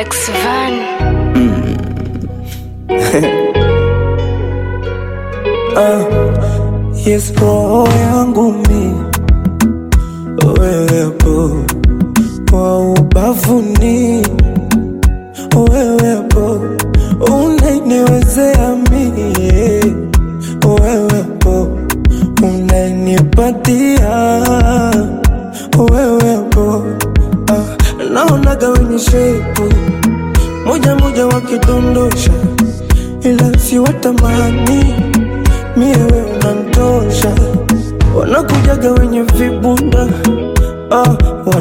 Lex Van. Yes, roho yangu mi wewepo, kwa ubavuni wewepo, unaniwezea mie wewepo, unanipatia wewepo. Naonaga wenye shepu moja moja wakidondosha, ila si watamani mie wewe unanitosha. Wanakujaga wenye vibunda